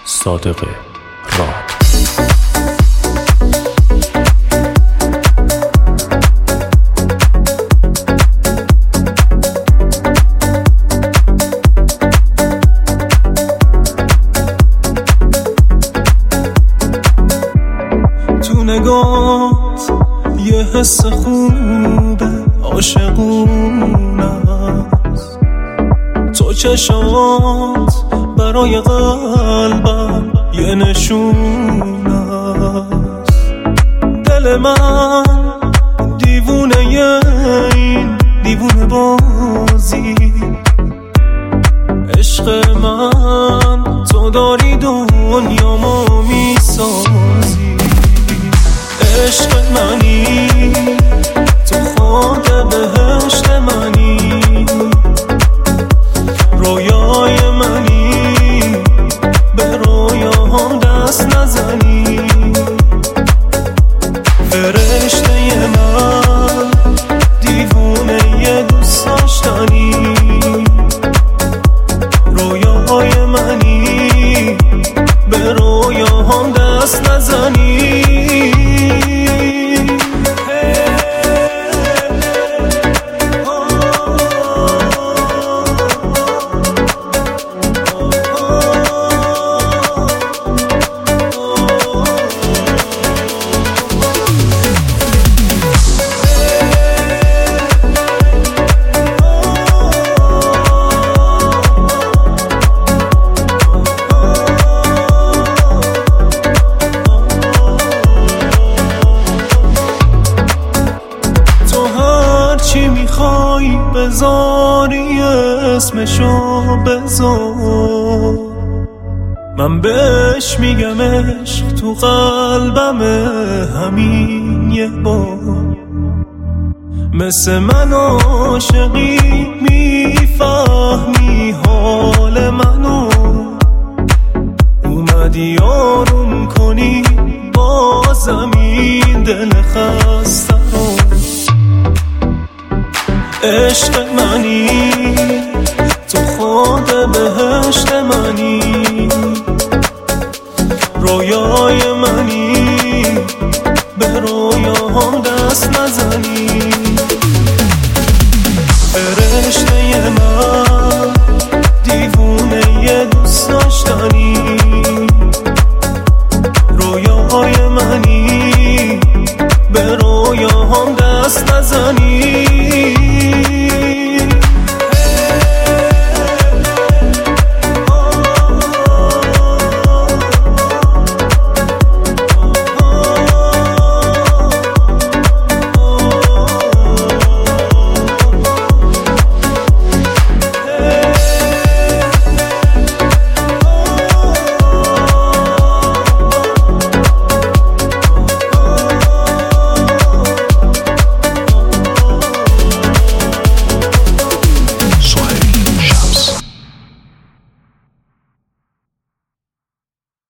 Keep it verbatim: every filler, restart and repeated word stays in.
صادق راد. تو نگات یه حس خوبه عاشقونه است، تو چشات برای قلبم یه نشونه است. دل من دیوونه ی این دیوونه بازی، عشق من تو داری دنیامو میسازی. عشق منی تو خود بهشت منی، رویای منی به رویاهم دست نزنی. فرشته من دیوونه ی دوست داشتنی، رویای منی به رویاهم دست نزنی. چی میخوای بذاری اسمشو بذار، من بهش میگم عشق تو قلبمه همین یه بار. مثل من عاشقی میفهمی حال منو، اومدی آروم کنی با زمین دل خسته رو. عشق منی تو خود بهشت منی، رویای منی به رویاهم دست نزنی.